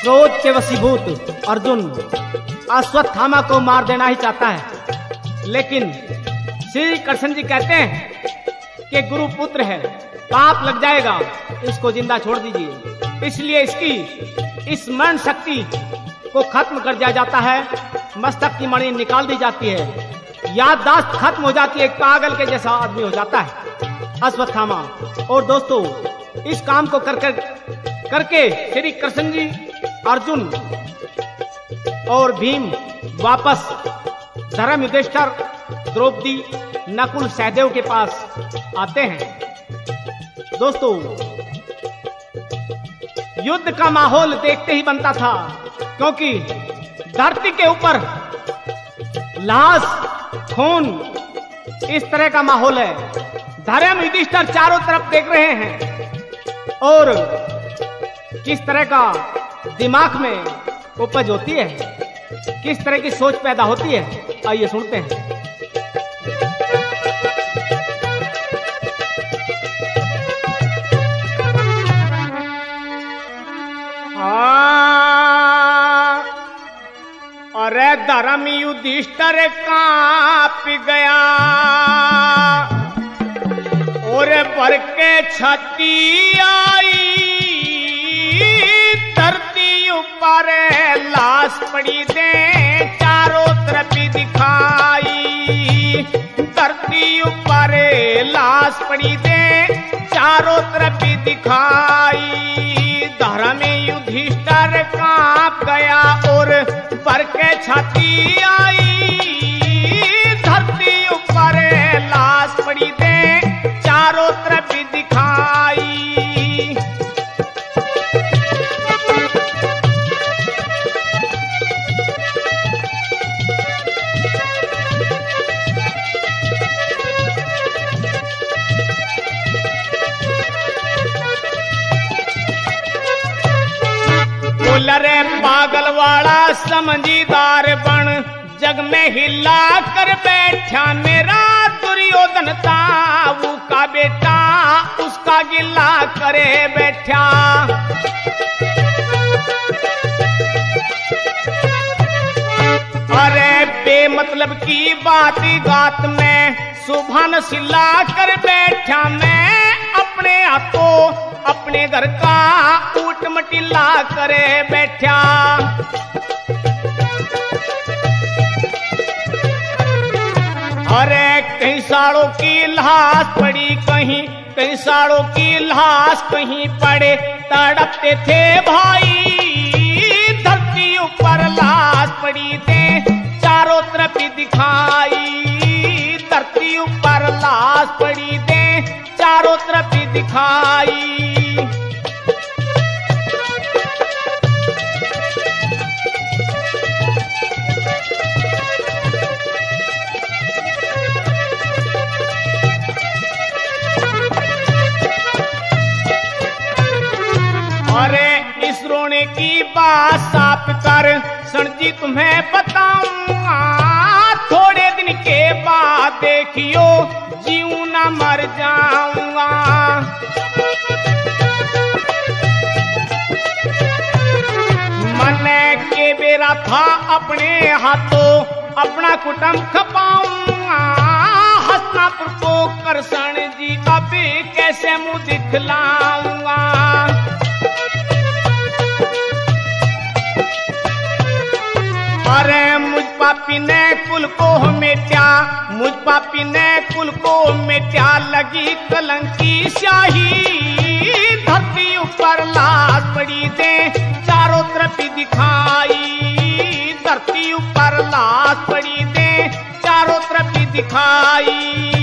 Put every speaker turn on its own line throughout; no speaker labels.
क्रोध के वशीभूत अर्जुन अश्वत्थामा को मार देना ही चाहता है, लेकिन श्री कृष्ण जी कहते हैं कि गुरु पुत्र है, पाप लग जाएगा, इसको जिंदा छोड़ दीजिए। इसलिए इसकी स्मरण शक्ति को खत्म कर दिया जाता है, मस्तक की मणि निकाल दी जाती है, याददाश्त खत्म हो जाती है, पागल के जैसा आदमी हो जाता है अश्वत्थामा। और दोस्तों, इस काम को करके श्री कृष्ण जी, अर्जुन और भीम वापस धर्म युधिष्ठिर, द्रौपदी, नकुल, सहदेव के पास आते हैं। दोस्तों, युद्ध का माहौल देखते ही बनता था, क्योंकि धरती के ऊपर लाश, खून, इस तरह का माहौल है। धर्म युधिष्ठिर चारों तरफ देख रहे हैं और किस तरह का दिमाग में उपज होती है, किस तरह की सोच पैदा होती है, आइए सुनते हैं। अरे धर्म युधिष्ठिर कांप गया और भर के छाती आई, धरती ऊपर लाश पड़ी दे चारों तरफ दिखाई, धरती ऊपर लाश पड़ी दे चारों तरफ दिखाई। धर्म युधिष्ठिर कांप गया और भर के छाती आई, धरती ऊपर लाश पड़ी दे चारों तरफ दिखाई। रे पागल वाला समझदार बन, जग में हिला कर बैठा मेरा दुर्योधन था, वो का बेटा उसका गिला करे बैठा। अरे बेमतलब की बात गात में सुभान सिला कर बैठा मैं, अपने हाथों अपने घर का ऊट मटिला करे बैठा। अरे कहीं साड़ों की लाश पड़ी, कहीं साड़ों की लाश कहीं पड़े, तड़पते थे भाई, धरती ऊपर लाश पड़ी थे चारों तरफ दिखाई, धरती ऊपर लाश पड़ी थे चारों तरफ दिखाई। अरे इस रोने की बात साफ कर सर जी तुम्हें बताऊंगा, थोड़े दिन के बाद देखियो जीऊं ना मर जाऊंगा। मन के बेरा था अपने हाथों अपना कुटुंब खपाऊंगा, हस्तिनापुर को कृष्ण जी अब कैसे मुंह दिखलाऊंगा। अरे मुझ पापी ने कुल को मेटा, मुझ पापी ने कुल को मेटा, लगी कलंक की स्याही, धरती ऊपर लाश पड़ी दे चारों तरफ दिखाई, धरती ऊपर लाश पड़ी दे चारों तरफ दिखाई।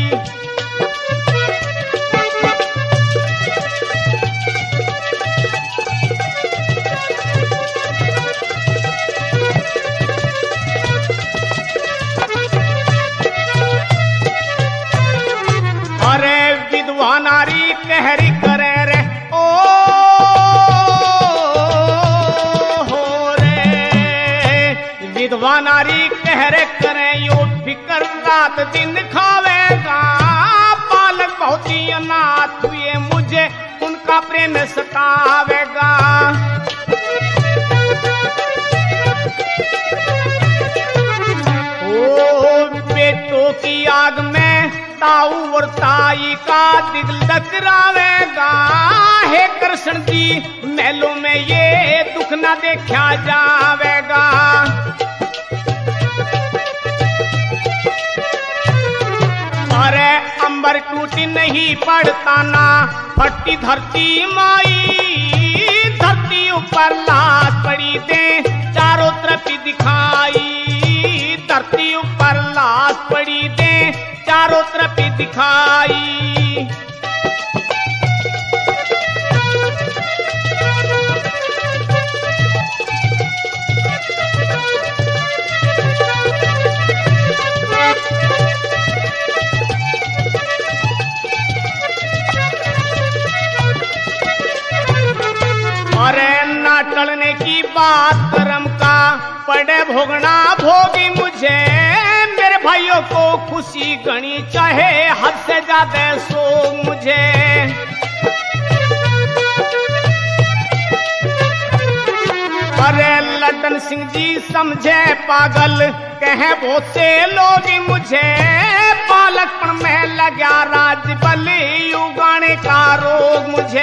नारी कहरी करे रे ओ हो रे, विधवा नारी कहरे करे यो फिकर रात दिन खावेगा, बालक बहुत ही अनाथ हुए मुझे उनका प्रेम सतावेगा। की आग में ताऊ और ताई का दिल टकरावेगा। हे कृष्ण जी महलों में ये दुख ना देखा जावेगा। अरे अंबर टूटी नहीं पड़ता ना फटी धरती माई, धरती ऊपर लाश पड़ी दे चारों तरफ दिखाई, धरती ऊपर लाश पड़ी दे चारों तरफ दिखाई। अरे ना टलने की बात कर्म का पड़े भोगना भोगी मुझे। मेरे भाइयों को खुशी गणी चाहे हद से ज्यादा सो मुझे। अरे लड्डन सिंह जी समझे पागल कहे बहुत से लोग मुझे। बालकपन में लगा राज बलि उगाने का रोग मुझे।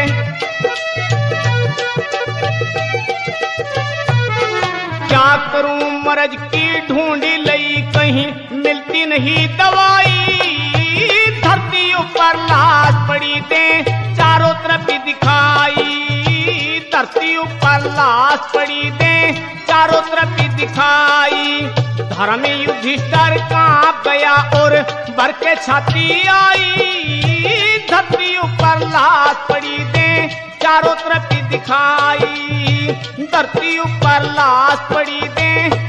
क्या करूं मर्ज की ढूंढी लई कहीं मिलती नहीं दवाई। धरती ऊपर लाश पड़ी दे चारों तरफ दिखाई, धरती ऊपर लाश पड़ी दे चारों तरफ दिखाई। धर्म युधिष्ठिर कांप गया और भर के छाती आई। धरती ऊपर लाश पड़ी दे चारों तरफ दिखाई, धरती ऊपर लाश पड़ी दे